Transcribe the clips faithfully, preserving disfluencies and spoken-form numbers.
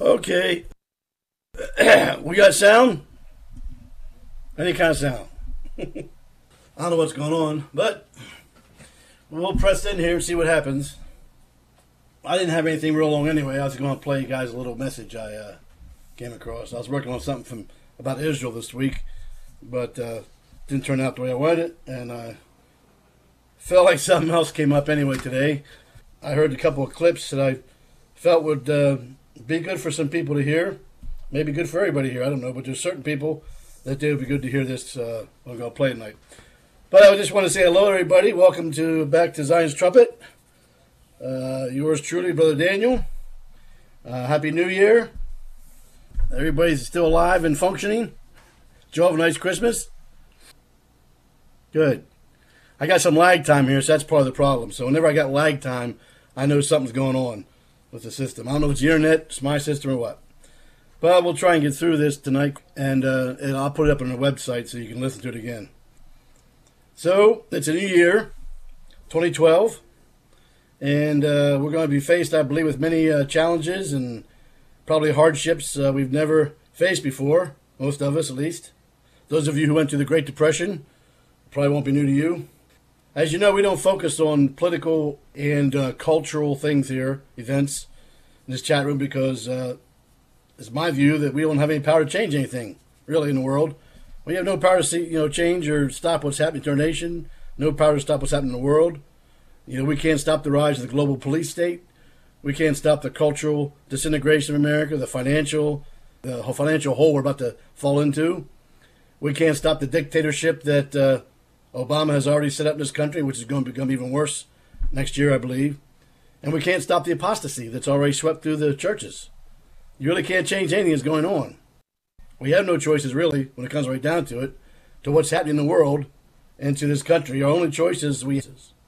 Okay. We got sound? Any kind of sound. I don't know what's going on, but we'll press in here and see what happens. I didn't have anything real long anyway. I was going to play you guys a little message I uh, came across. I was working on something from about Israel this week, but uh, didn't turn out the way I wanted it, and I felt like something else came up anyway today. I heard a couple of clips that I felt would uh, be good for some people to hear. Maybe good for everybody here, I don't know, but there's certain people that it would be good to hear this. Uh, I'm going to play tonight. But I just want to say hello, everybody. Welcome to Back to Zion's Trumpet. Uh, yours truly, Brother Daniel. Uh, Happy New Year. Everybody's still alive and functioning. Did you all have a nice Christmas? Good. I got some lag time here, so that's part of the problem. So whenever I got lag time, I know something's going on with the system. I don't know if it's the internet, it's my system, or what. But we'll try and get through this tonight, and, uh, and I'll put it up on the website so you can listen to it again. So, it's a new year, twenty twelve, and uh, we're going to be faced, I believe, with many uh, challenges and probably hardships uh, we've never faced before, most of us at least. Those of you who went through the Great Depression probably won't be new to you. As you know, we don't focus on political and uh, cultural things here, events, in this chat room because uh, it's my view that we don't have any power to change anything, really, in the world. We have no power to see, you know, change or stop what's happening to our nation, no power to stop what's happening in the world. You know, we can't stop the rise of the global police state. We can't stop the cultural disintegration of America, the financial, the financial hole we're about to fall into. We can't stop the dictatorship that uh, Obama has already set up in this country, which is going to become even worse next year, I believe. And we can't stop the apostasy that's already swept through the churches. You really can't change anything that's going on. We have no choices, really, when it comes right down to it, to what's happening in the world and to this country. Our only choices, we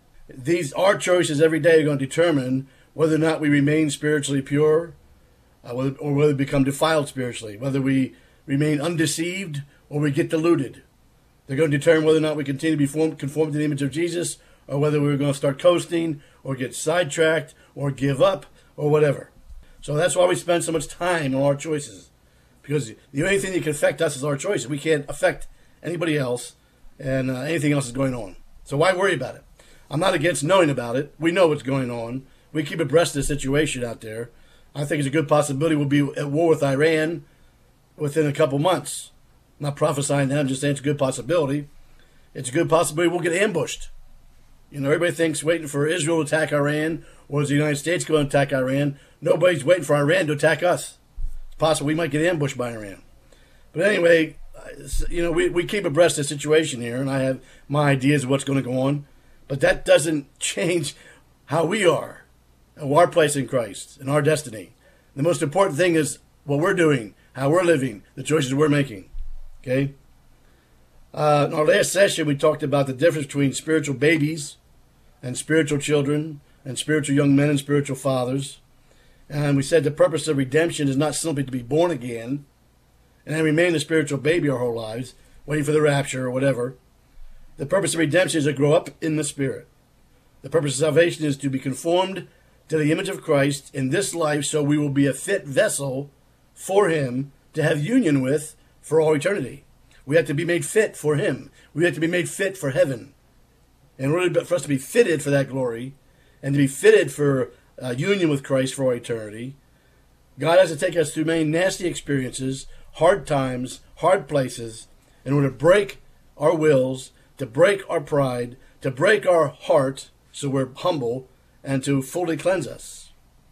these our choices every day are going to determine whether or not we remain spiritually pure, uh, whether, or whether we become defiled spiritually, whether we remain undeceived or we get deluded. They're going to determine whether or not we continue to be formed, conformed to the image of Jesus, or whether we're going to start coasting, or get sidetracked, or give up, or whatever. So that's why we spend so much time on our choices. Because the only thing that can affect us is our choices. We can't affect anybody else, and uh, anything else is going on. So why worry about it? I'm not against knowing about it. We know what's going on. We keep abreast of the situation out there. I think it's a good possibility we'll be at war with Iran within a couple months. I'm not prophesying that. I'm just saying it's a good possibility. It's a good possibility we'll get ambushed. You know, everybody thinks waiting for Israel to attack Iran, or is the United States going to attack Iran? Nobody's waiting for Iran to attack us. It's possible we might get ambushed by Iran. But anyway, you know, we, we keep abreast of the situation here, and I have my ideas of what's going to go on. But that doesn't change how we are, and our place in Christ, and our destiny. The most important thing is what we're doing, how we're living, the choices we're making. Okay? Uh, in our last session, we talked about the difference between spiritual babies and spiritual children, and spiritual young men and spiritual fathers. And we said the purpose of redemption is not simply to be born again and then remain a spiritual baby our whole lives, waiting for the rapture or whatever. The purpose of redemption is to grow up in the Spirit. The purpose of salvation is to be conformed to the image of Christ in this life so we will be a fit vessel for Him to have union with for all eternity. We have to be made fit for Him. We have to be made fit for heaven. In order for us to be fitted for that glory and to be fitted for uh, union with Christ for all eternity, God has to take us through many nasty experiences, hard times, hard places, in order to break our wills, to break our pride, to break our heart so we're humble, and to fully cleanse us.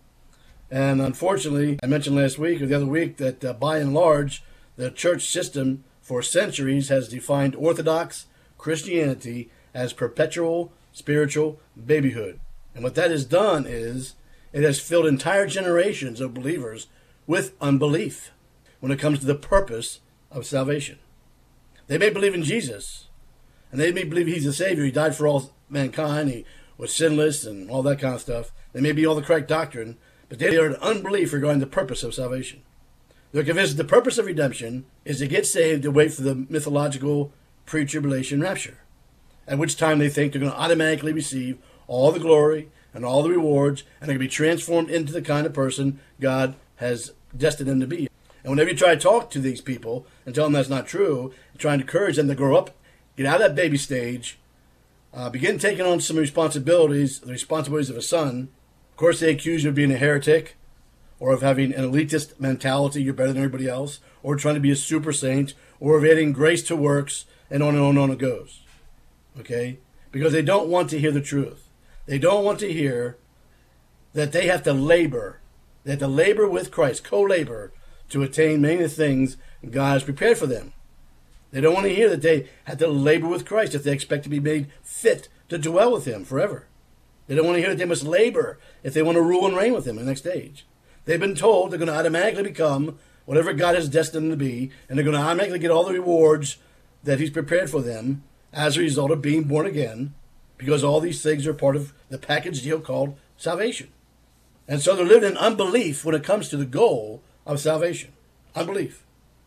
And unfortunately, I mentioned last week or the other week that uh, by and large, the church system for centuries has defined Orthodox Christianity as perpetual spiritual babyhood. And what that has done is it has filled entire generations of believers with unbelief when it comes to the purpose of salvation. They may believe in Jesus, and they may believe He's the Savior. He died for all mankind. He was sinless and all that kind of stuff. They may be all the correct doctrine, but they are in unbelief regarding the purpose of salvation. They're convinced the purpose of redemption is to get saved to wait for the mythological pre-tribulation rapture, at which time they think they're going to automatically receive all the glory and all the rewards, and they're going to be transformed into the kind of person God has destined them to be. And whenever you try to talk to these people and tell them that's not true, and try to encourage them to grow up, get out of that baby stage, uh, begin taking on some responsibilities, the responsibilities of a son. Of course, they accuse you of being a heretic, or of having an elitist mentality, you're better than everybody else, or trying to be a super saint, or of adding grace to works, and on and on and on it goes. Okay? Because they don't want to hear the truth. They don't want to hear that they have to labor, they have to labor with Christ, co-labor, to attain many of the things God has prepared for them. They don't want to hear that they have to labor with Christ if they expect to be made fit to dwell with Him forever. They don't want to hear that they must labor if they want to rule and reign with Him in the next age. They've been told they're going to automatically become whatever God has destined them to be, and they're going to automatically get all the rewards that He's prepared for them as a result of being born again, because all these things are part of the package deal called salvation. And so they're living in unbelief when it comes to the goal of salvation. Unbelief.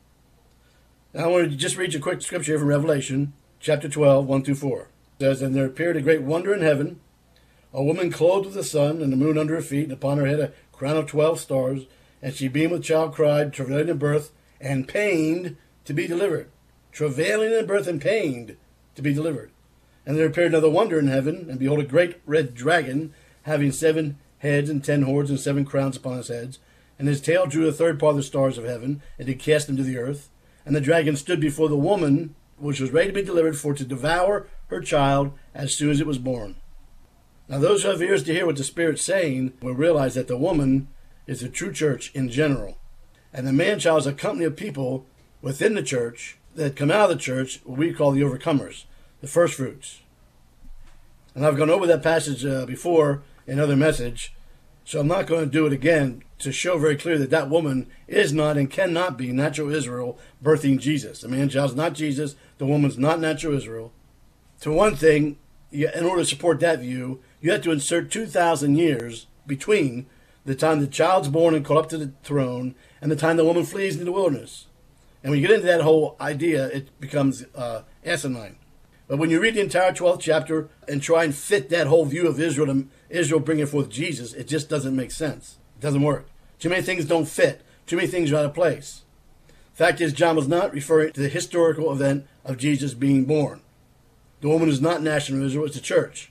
Now I want to just read you a quick scripture here from Revelation, chapter twelve, one through four. It says, "And there appeared a great wonder in heaven, a woman clothed with the sun, and the moon under her feet, and upon her head a crown of twelve stars. And she being with child cried, travailing in birth, and pained to be delivered." Travailing in birth and pained to be delivered. "And there appeared another wonder in heaven, and behold, a great red dragon, having seven heads and ten horns and seven crowns upon his heads. And his tail drew a third part of the stars of heaven, and did cast them to the earth. And the dragon stood before the woman, which was ready to be delivered, for to devour her child as soon as it was born." Now those who have ears to hear what the Spirit's saying will realize that the woman is the true church in general. And the man-child is a company of people within the church that come out of the church, what we call the overcomers, the first fruits. And I've gone over that passage uh, before in another message, so I'm not going to do it again to show very clearly that that woman is not and cannot be natural Israel birthing Jesus. The man-child's not Jesus. The woman's not natural Israel. To one thing, you, in order to support that view, you have to insert two thousand years between the time the child's born and called up to the throne and the time the woman flees into the wilderness. And when you get into that whole idea, it becomes uh, asinine. But when you read the entire twelfth chapter and try and fit that whole view of Israel to Israel bringing forth Jesus, it just doesn't make sense. It doesn't work. Too many things don't fit. Too many things are out of place. Fact is, John was not referring to the historical event of Jesus being born. The woman is not national Israel, it's the church.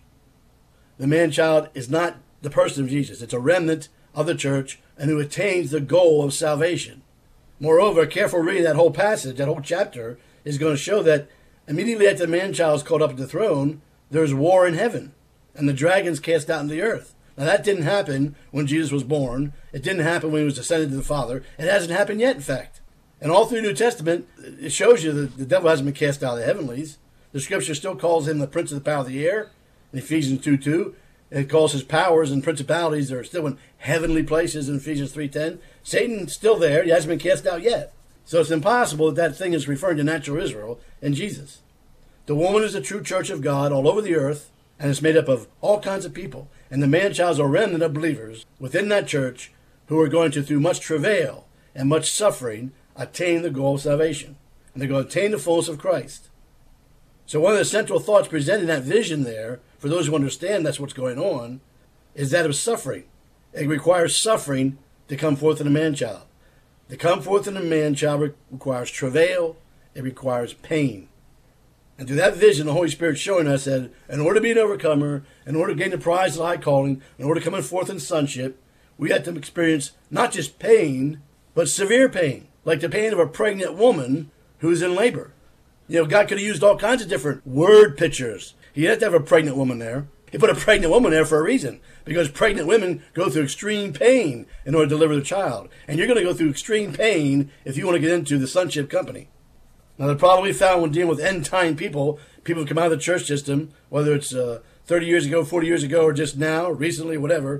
The man-child is not the person of Jesus. It's a remnant of the church and who attains the goal of salvation. Moreover, careful reading that whole passage, that whole chapter, is going to show that immediately after the man-child is called up to the throne, there's war in heaven, and the dragon's cast out into the earth. Now, that didn't happen when Jesus was born. It didn't happen when he was ascended to the Father. It hasn't happened yet, in fact. And all through the New Testament, it shows you that the devil hasn't been cast out of the heavenlies. The Scripture still calls him the prince of the power of the air, in Ephesians two two. It calls his powers and principalities that are still in heavenly places in Ephesians three ten. Satan's still there. He hasn't been cast out yet. So it's impossible that that thing is referring to natural Israel and Jesus. The woman is the true church of God all over the earth, and it's made up of all kinds of people. And the man-child is a remnant of believers within that church who are going to, through much travail and much suffering, attain the goal of salvation. And they're going to attain the fullness of Christ. So one of the central thoughts presenting that vision there, for those who understand that's what's going on, is that of suffering. It requires suffering to come forth in a man-child. To come forth in a man-child requires travail. It requires pain. And through that vision, the Holy Spirit showing us that in order to be an overcomer, in order to gain the prize of the high calling, in order to come forth in sonship, we have to experience not just pain, but severe pain, like the pain of a pregnant woman who is in labor. You know, God could have used all kinds of different word pictures. He didn't have to have a pregnant woman there. He put a pregnant woman there for a reason, because pregnant women go through extreme pain in order to deliver their child. And you're going to go through extreme pain if you want to get into the sonship company. Now, the problem we found when dealing with end-time people, people who come out of the church system, whether it's uh, thirty years ago, forty years ago, or just now, recently, whatever,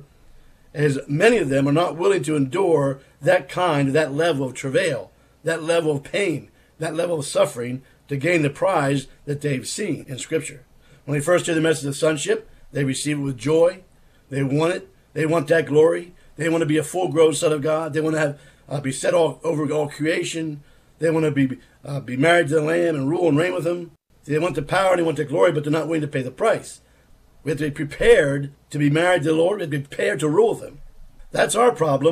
is many of them are not willing to endure that kind, that level of travail, that level of pain, that level of suffering to gain the prize that they've seen in Scripture. When they first hear the message of sonship, they receive it with joy. They want it. They want that glory. They want to be a full-grown son of God. They want to have uh, be set all over all creation. They want to be uh, be married to the Lamb and rule and reign with Him. They want the power and they want the glory, but they're not willing to pay the price. We have to be prepared to be married to the Lord. We have to be prepared to rule with Him. That's our problem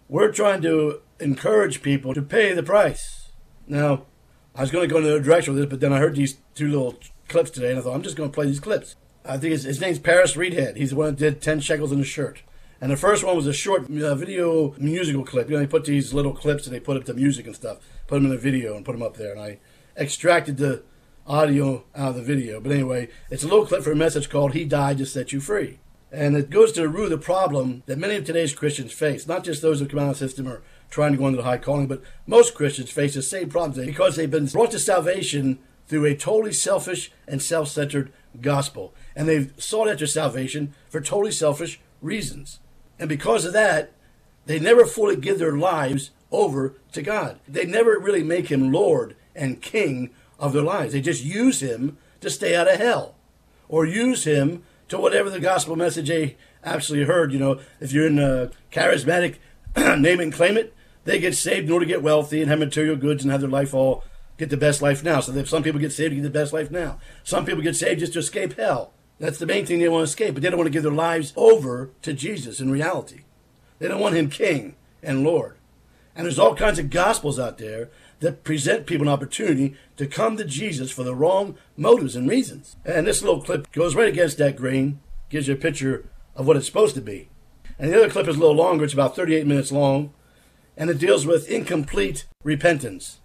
we're trying to encourage people to pay the price. Now, I was going to go in another direction with this, but then I heard these two little clips today, and I thought, I'm just going to play these clips. I think his, his name's Paris Reedhead. He's the one that did ten shekels in a shirt. And the first one was a short uh, video musical clip. You know, they put these little clips and they put up the music and stuff, put them in a video and put them up there. And I extracted the audio out of the video. But anyway, it's a little clip for a message called He Died to Set You Free. And it goes to the root of the problem that many of today's Christians face, not just those who come out of the system or trying to go into the high calling, but most Christians face the same problems because they've been brought to salvation through a totally selfish and self-centered gospel. And they've sought after salvation for totally selfish reasons. And because of that, they never fully give their lives over to God. They never really make him Lord and King of their lives. They just use him to stay out of hell, or use him to whatever the gospel message they absolutely heard. You know, if you're in a charismatic name and claim it, they get saved in order to get wealthy and have material goods and have their life all, get the best life now. So that some people get saved to get the best life now. Some people get saved just to escape hell. That's the main thing they want to escape, but they don't want to give their lives over to Jesus in reality. They don't want him King and Lord. And there's all kinds of gospels out there that present people an opportunity to come to Jesus for the wrong motives and reasons. And this little clip goes right against that grain, gives you a picture of what it's supposed to be. And the other clip is a little longer. It's about thirty-eight minutes long, and it deals with incomplete repentance.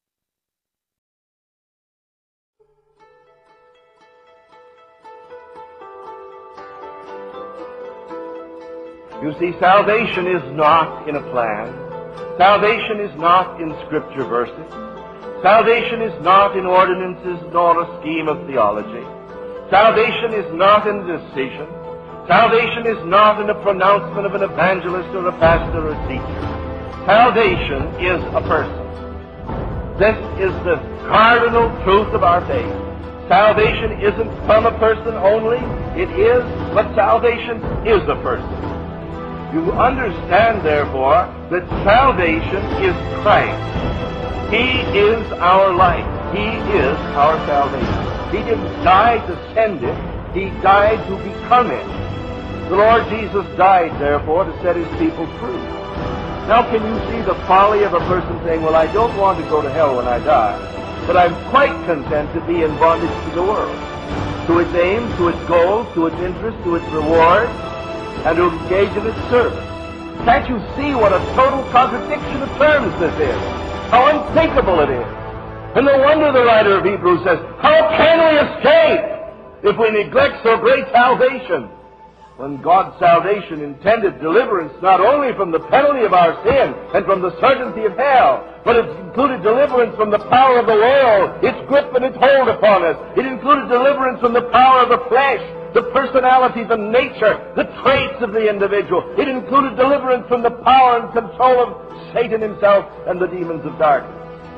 You see, salvation is not in a plan. Salvation is not in scripture verses. Salvation is not in ordinances nor a scheme of theology. Salvation is not in decision. Salvation is not in a pronouncement of an evangelist or a pastor or a teacher. Salvation is a person. This is the cardinal truth of our faith. Salvation isn't from a person only. It is, but salvation is a person. You understand, therefore, that salvation is Christ. He is our life. He is our salvation. He didn't die to send it. He died to become it. The Lord Jesus died, therefore, to set his people free. Now, can you see the folly of a person saying, well, I don't want to go to hell when I die, but I'm quite content to be in bondage to the world, to its aims, to its goals, to its interests, to its rewards, and to engage in its service. Can't you see what a total contradiction of terms this is? How unthinkable it is. And no wonder the writer of Hebrews says, how can we escape if we neglect so great salvation? When God's salvation intended deliverance not only from the penalty of our sin and from the certainty of hell, but it included deliverance from the power of the world, its grip and its hold upon us. It included deliverance from the power of the flesh, the personality, the nature, the traits of the individual. It included deliverance from the power and control of Satan himself and the demons of darkness.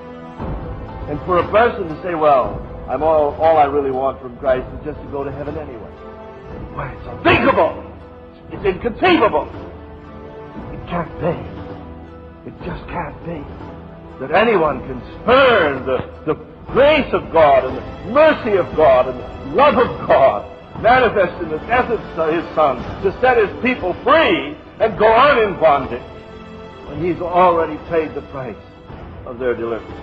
And for a person to say, well, I'm all, all I really want from Christ is just to go to heaven anyway. Why, it's unthinkable. It's inconceivable. It can't be. It just can't be that anyone can spurn the, the grace of God and the mercy of God and the love of God manifest in the death of his Son to set his people free and go on in bondage when he's already paid the price of their deliverance.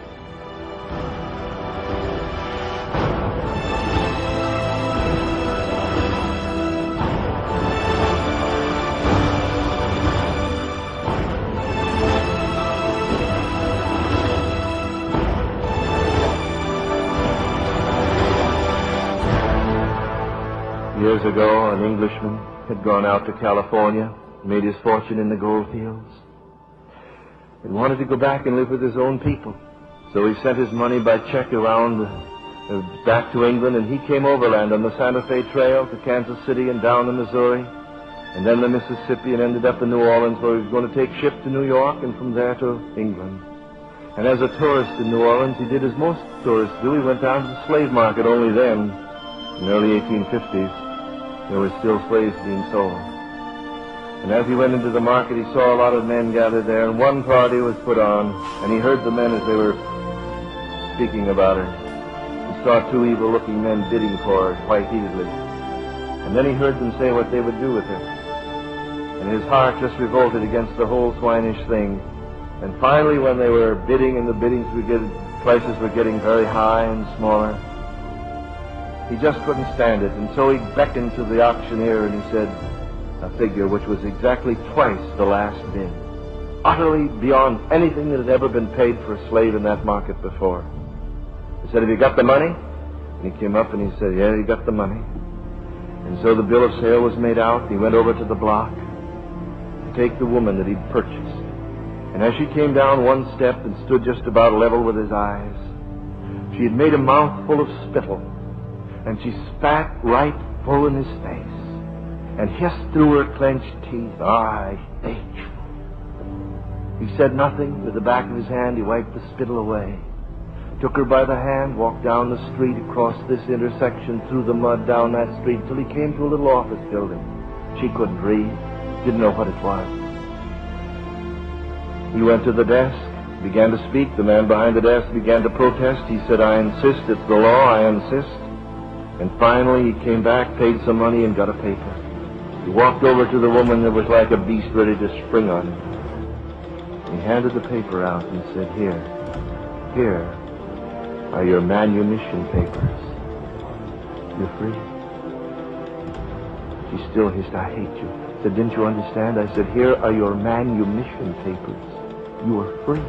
Years ago, an Englishman had gone out to California, made his fortune in the gold fields, and wanted to go back and live with his own people. So he sent his money by check around, uh, back to England, and he came overland on the Santa Fe Trail to Kansas City and down the Missouri, and then the Mississippi, and ended up in New Orleans, where he was going to take ship to New York, and from there to England. And as a tourist in New Orleans, he did as most tourists do. He went down to the slave market only then, in the early eighteen fifties. There were still slaves being sold. And as he went into the market, he saw a lot of men gathered there, and one party was put on, and he heard the men as they were speaking about her. He saw two evil-looking men bidding for her quite heatedly. And then he heard them say what they would do with her. And And his heart just revolted against the whole swinish thing. And finally, when they were bidding and the biddings were getting, prices were getting very high and smaller, he just couldn't stand it. And so he beckoned to the auctioneer and he said a figure which was exactly twice the last bid, utterly beyond anything that had ever been paid for a slave in that market before. He said, "Have you got the money?" And he came up and he said, "Yeah, you got the money." And so the bill of sale was made out. He went over to the block to take the woman that he'd purchased. And as she came down one step and stood just about level with his eyes, she had made a mouthful of spittle, and she spat right full in his face and hissed through her clenched teeth, "I hate you." He said nothing. With the back of his hand, he wiped the spittle away, took her by the hand, walked down the street, across this intersection, through the mud, down that street, till he came to a little office building. She couldn't read, didn't know what it was. He went to the desk, began to speak. The man behind the desk began to protest. He said, "I insist, it's the law, I insist." And finally he came back, paid some money, and got a paper. He walked over to the woman that was like a beast ready to spring on him. He handed the paper out and said, "Here, here are your manumission papers. You're free." She still hissed, "I hate you." I said, "Didn't you understand?" I said, "Here are your manumission papers. You are free."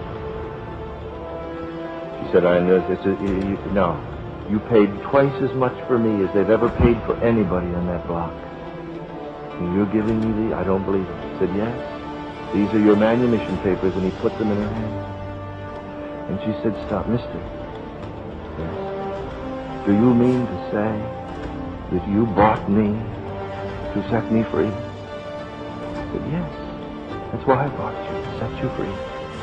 She said, "I know." It's a, you, no, you paid twice as much for me as they've ever paid for anybody on that block. And you're giving me the, I don't believe it. I said, "Yes, these are your manumission papers," and he put them in her hand. And she said, "Stop, mister. Yes. Do you mean to say that you bought me to set me free?" I said, "Yes. That's why I bought you, to set you free."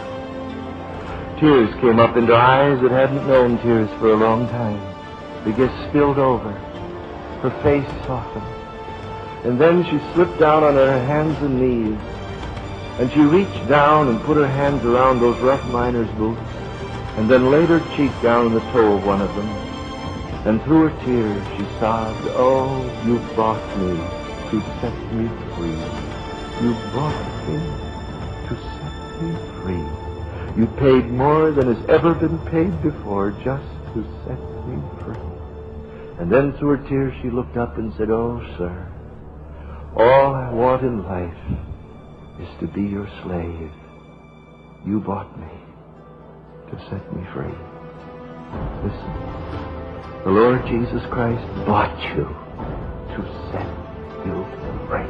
Tears came up into eyes that hadn't known tears for a long time. They just spilled over. Her face softened. And then she slipped down on her hands and knees, and she reached down and put her hands around those rough miner's boots, and then laid her cheek down on the toe of one of them. And through her tears she sobbed, "Oh, you bought me to set me free. You bought me to set me free. You paid more than has ever been paid before just to set me free." And then through her tears she looked up and said, "Oh, sir, all I want in life is to be your slave. You bought me to set me free." Listen, the Lord Jesus Christ bought you to set you free.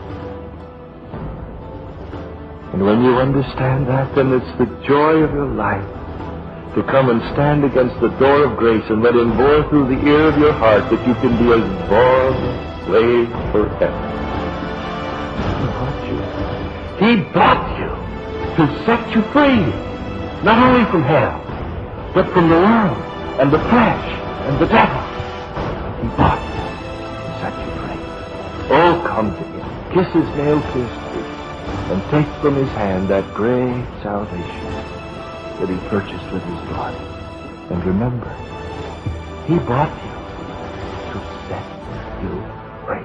And when you understand that, then it's the joy of your life to come and stand against the door of grace and let him bore through the ear of your heart that you can be a born slave forever. He bought you. He bought you to set you free, not only from hell, but from the world and the flesh and the devil. He bought you to set you free. Oh, come to him, kiss his nail-pierced feet, and take from his hand that great salvation that he purchased with his blood. And remember, he bought you to set you free.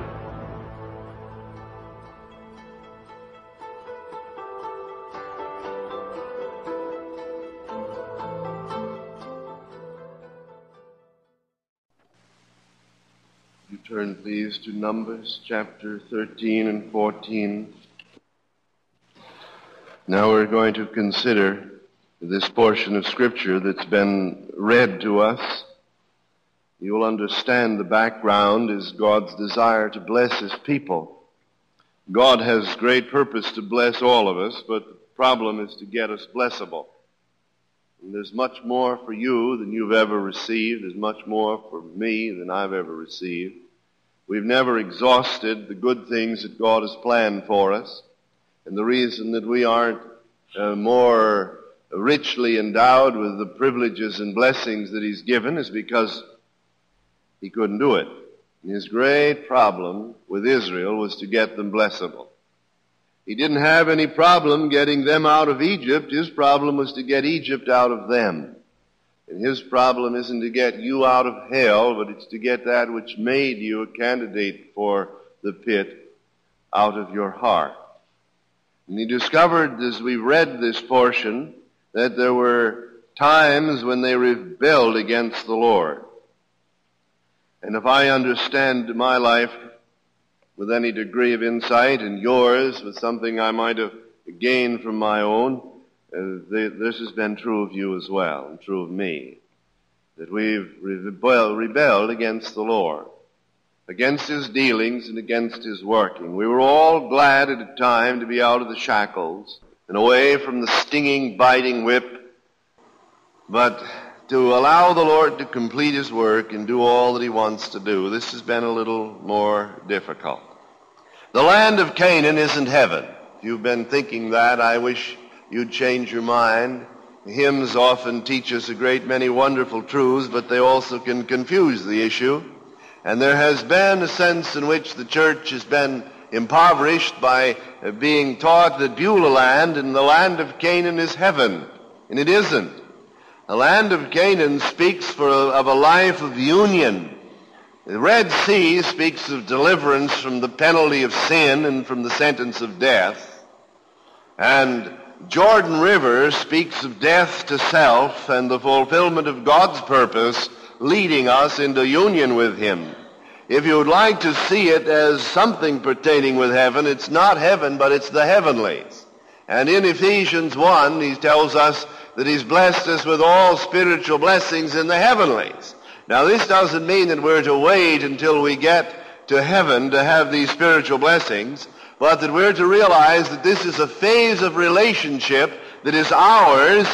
You turn, please, to Numbers chapter thirteen and fourteen. Now we're going to consider this portion of Scripture that's been read to us. You will understand the background is God's desire to bless his people. God has great purpose to bless all of us, but the problem is to get us blessable. And there's much more for you than you've ever received. There's much more for me than I've ever received. We've never exhausted the good things that God has planned for us. And the reason that we aren't uh, more richly endowed with the privileges and blessings that he's given is because he couldn't do it. And his great problem with Israel was to get them blessable. He didn't have any problem getting them out of Egypt. His problem was to get Egypt out of them. And his problem isn't to get you out of hell, but it's to get that which made you a candidate for the pit out of your heart. And he discovered, as we read this portion, that there were times when they rebelled against the Lord. And if I understand my life with any degree of insight, and yours with something I might have gained from my own, uh, they, this has been true of you as well, and true of me, that we've rebel, rebelled against the Lord, against his dealings and against his working. We were all glad at a time to be out of the shackles and away from the stinging, biting whip, but to allow the Lord to complete his work and do all that he wants to do, this has been a little more difficult. The land of Canaan isn't heaven. If you've been thinking that, I wish you'd change your mind. Hymns often teach us a great many wonderful truths, but they also can confuse the issue. And there has been a sense in which the church has been impoverished by being taught that Beulah land and the land of Canaan is heaven. And it isn't. The land of Canaan speaks for a, of a life of union. The Red Sea speaks of deliverance from the penalty of sin and from the sentence of death. And Jordan River speaks of death to self and the fulfillment of God's purpose leading us into union with him. If you would like to see it as something pertaining with heaven, it's not heaven, but it's the heavenlies. And in Ephesians one, he tells us that he's blessed us with all spiritual blessings in the heavenlies. Now, this doesn't mean that we're to wait until we get to heaven to have these spiritual blessings, but that we're to realize that this is a phase of relationship that is ours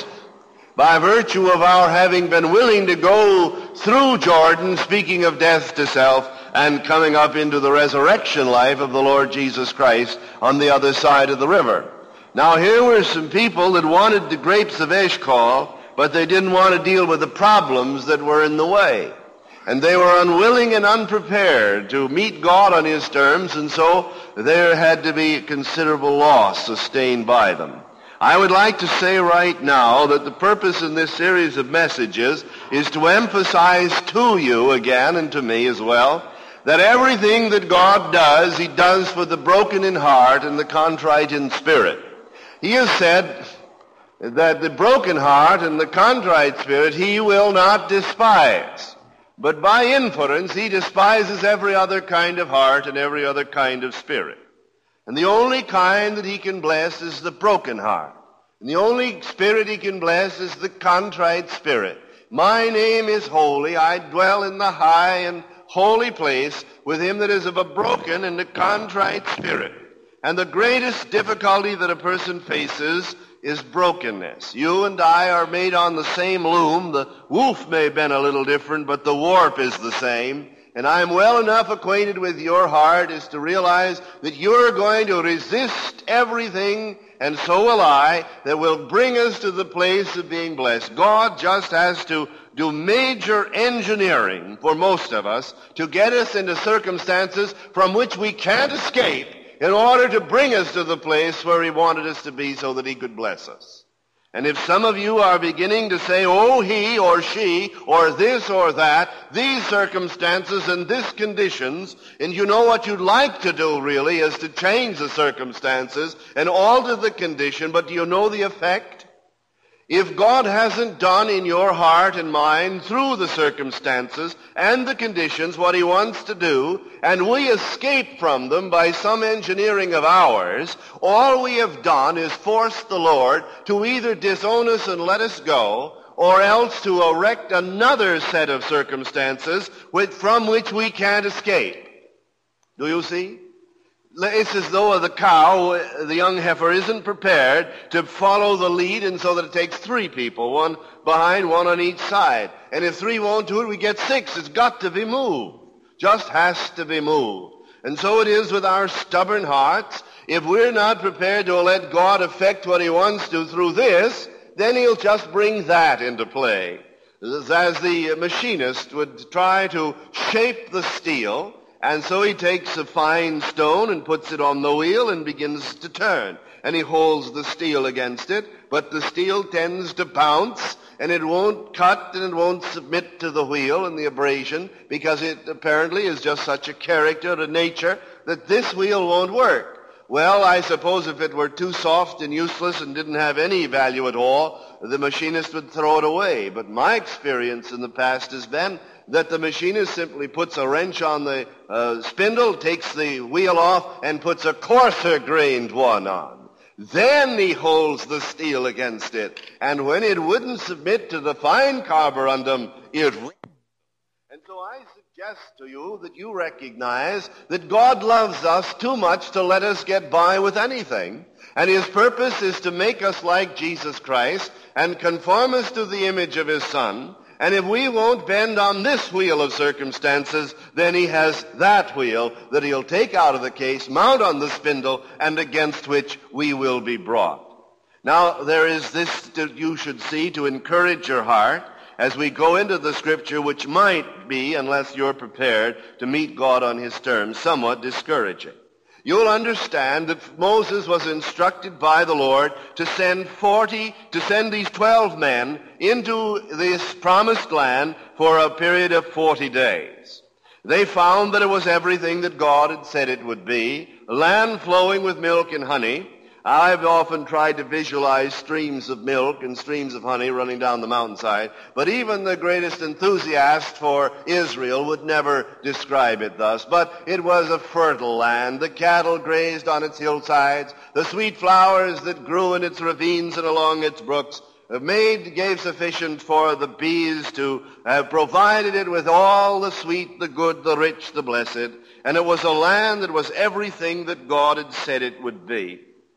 by virtue of our having been willing to go through Jordan, speaking of death to self, and coming up into the resurrection life of the Lord Jesus Christ on the other side of the river. Now, here were some people that wanted the grapes of Eshcol, but they didn't want to deal with the problems that were in the way. And they were unwilling and unprepared to meet God on his terms, and so there had to be considerable loss sustained by them. I would like to say right now that the purpose in this series of messages is to emphasize to you again, and to me as well, that everything that God does, he does for the broken in heart and the contrite in spirit. He has said that the broken heart and the contrite spirit he will not despise. But by inference, he despises every other kind of heart and every other kind of spirit. And the only kind that he can bless is the broken heart. And the only spirit he can bless is the contrite spirit. My name is holy. I dwell in the high and holy place with him that is of a broken and a contrite spirit. And the greatest difficulty that a person faces is brokenness. You and I are made on the same loom. The woof may have been a little different, but the warp is the same. And I'm well enough acquainted with your heart as to realize that you're going to resist everything, and so will I, that will bring us to the place of being blessed. God just has to do major engineering for most of us to get us into circumstances from which we can't escape, in order to bring us to the place where he wanted us to be so that he could bless us. And if some of you are beginning to say, oh, he or she or this or that, these circumstances and this conditions, and you know what you'd like to do really is to change the circumstances and alter the condition, but do you know the effect? If God hasn't done in your heart and mind through the circumstances and the conditions what he wants to do, and we escape from them by some engineering of ours, all we have done is force the Lord to either disown us and let us go, or else to erect another set of circumstances with, from which we can't escape. Do you see? It's as though the cow, the young heifer, isn't prepared to follow the lead, and so that it takes three people, one behind, one on each side. And if three won't do it, we get six. It's got to be moved. Just has to be moved. And so it is with our stubborn hearts. If we're not prepared to let God effect what he wants to through this, then he'll just bring that into play. As the machinist would try to shape the steel, and so he takes a fine stone and puts it on the wheel and begins to turn. And he holds the steel against it, but the steel tends to bounce, and it won't cut and it won't submit to the wheel and the abrasion, because it apparently is just such a character, a nature, that this wheel won't work. Well, I suppose if it were too soft and useless and didn't have any value at all, the machinist would throw it away. But my experience in the past has been that the machinist simply puts a wrench on the uh, spindle, takes the wheel off, and puts a coarser grained one on. Then he holds the steel against it. And when it wouldn't submit to the fine carborundum, it... And so I suggest to you that you recognize that God loves us too much to let us get by with anything. And his purpose is to make us like Jesus Christ and conform us to the image of his Son. And if we won't bend on this wheel of circumstances, then he has that wheel that he'll take out of the case, mount on the spindle, and against which we will be brought. Now, there is this that you should see to encourage your heart as we go into the Scripture, which might be, unless you're prepared to meet God on his terms, somewhat discouraging. You'll understand that Moses was instructed by the Lord to send forty, to send these twelve men into this promised land for a period of forty days. They found that it was everything that God had said it would be, a land flowing with milk and honey. I've often tried to visualize streams of milk and streams of honey running down the mountainside, but even the greatest enthusiast for Israel would never describe it thus. But it was a fertile land. The cattle grazed on its hillsides. The sweet flowers that grew in its ravines and along its brooks made, gave sufficient for the bees to have provided it with all the sweet, the good, the rich, the blessed. And it was a land that was everything that God had said it would be.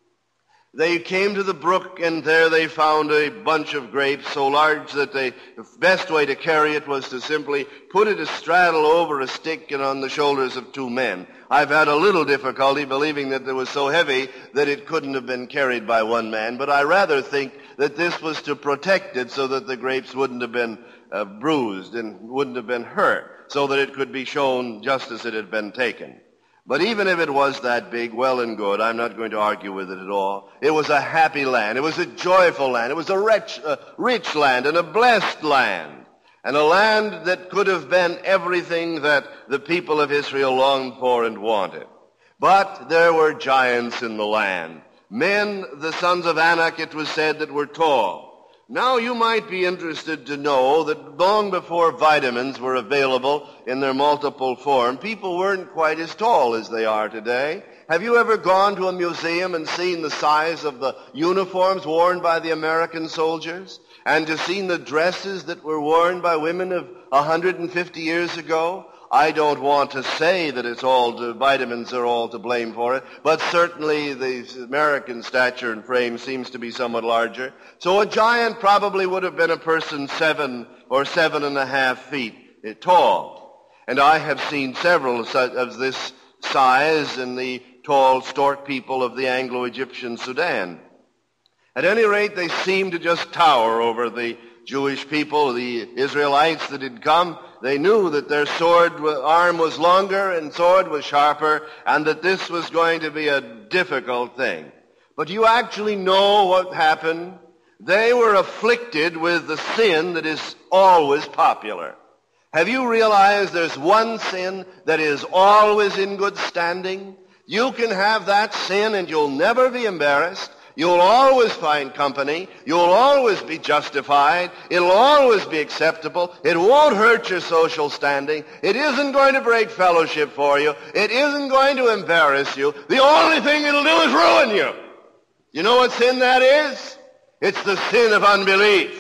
They came to the brook, and there they found a bunch of grapes so large that they, the best way to carry it was to simply put it astraddle over a stick and on the shoulders of two men. I've had a little difficulty believing that it was so heavy that it couldn't have been carried by one man, but I rather think that this was to protect it so that the grapes wouldn't have been uh, bruised and wouldn't have been hurt, so that it could be shown just as it had been taken. But even if it was that big, well and good, I'm not going to argue with it at all. It was a happy land. It was a joyful land. It was a rich, uh, rich land and a blessed land. And a land that could have been everything that the people of Israel longed for and wanted. But there were giants in the land. Men, the sons of Anak, it was said, that were tall. Now you might be interested to know that long before vitamins were available in their multiple form, people weren't quite as tall as they are today. Have you ever gone to a museum and seen the size of the uniforms worn by the American soldiers? And to seen the dresses that were worn by women of one hundred fifty years ago? I don't want to say that it's all to, vitamins are all to blame for it, but certainly the American stature and frame seems to be somewhat larger. So a giant probably would have been a person seven or seven and a half feet tall. And I have seen several of this size in the tall stork people of the Anglo-Egyptian Sudan. At any rate, they seem to just tower over the Jewish people, the Israelites that had come. They knew that their sword arm was longer and sword was sharper, and that this was going to be a difficult thing. But you actually know what happened. They were afflicted with the sin that is always popular. Have you realized there's one sin that is always in good standing? You can have that sin and you'll never be embarrassed. You'll always find company. You'll always be justified. It'll always be acceptable. It won't hurt your social standing. It isn't going to break fellowship for you. It isn't going to embarrass you. The only thing it'll do is ruin you. You know what sin that is? It's the sin of unbelief.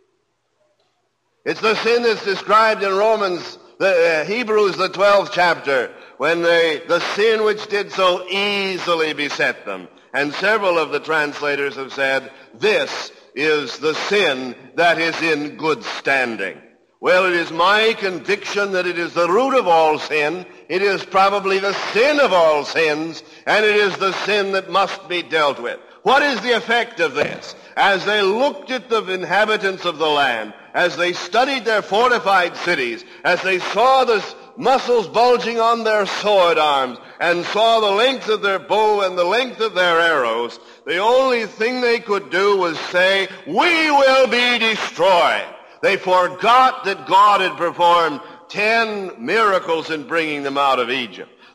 It's the sin that's described in Romans, the uh, Hebrews, the twelfth chapter, when they, the sin which did so easily beset them. And several of the translators have said, this is the sin that is in good standing. Well, it is my conviction that it is the root of all sin. It is probably the sin of all sins, and it is the sin that must be dealt with. What is the effect of this? As they looked at the inhabitants of the land, as they studied their fortified cities, as they saw the muscles bulging on their sword arms, and saw the length of their bow and the length of their arrows, the only thing they could do was say, we will be destroyed. They forgot that God had performed ten miracles in bringing them out of Egypt.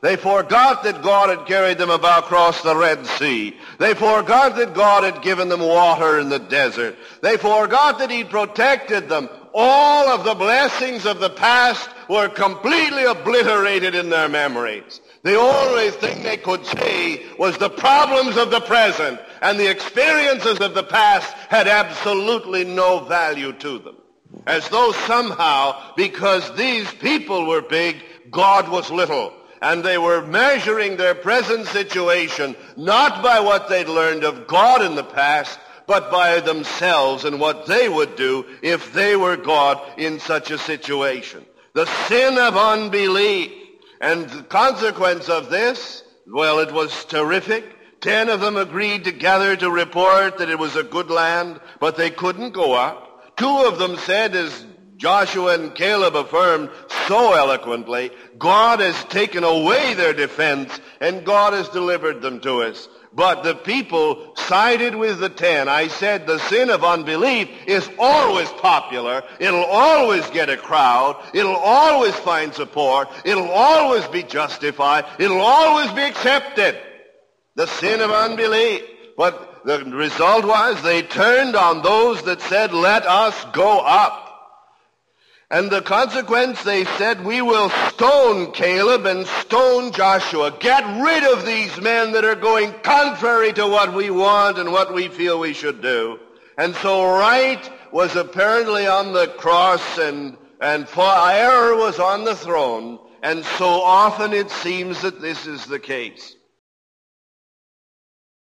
They forgot that God had carried them about across the Red Sea. They forgot that God had given them water in the desert. They forgot that he'd protected them. All of the blessings of the past were completely obliterated in their memories. The only thing they could say was the problems of the present, and the experiences of the past had absolutely no value to them. As though somehow, because these people were big, God was little. And they were measuring their present situation not by what they'd learned of God in the past, but by themselves and what they would do if they were God in such a situation. The sin of unbelief. And the consequence of this, well, it was terrific. Ten of them agreed together to report that it was a good land, but they couldn't go up. Two of them said, as Joshua and Caleb affirmed so eloquently, God has taken away their defense and God has delivered them to us. But the people sided with the ten. I said the sin of unbelief is always popular. It'll always get a crowd. It'll always find support. It'll always be justified. It'll always be accepted. The sin of unbelief. But the result was they turned on those that said, let us go up. And the consequence, they said, we will stone Caleb and stone Joshua. Get rid of these men that are going contrary to what we want and what we feel we should do. And so right was apparently on the cross and, and error was on the throne. And so often it seems that this is the case.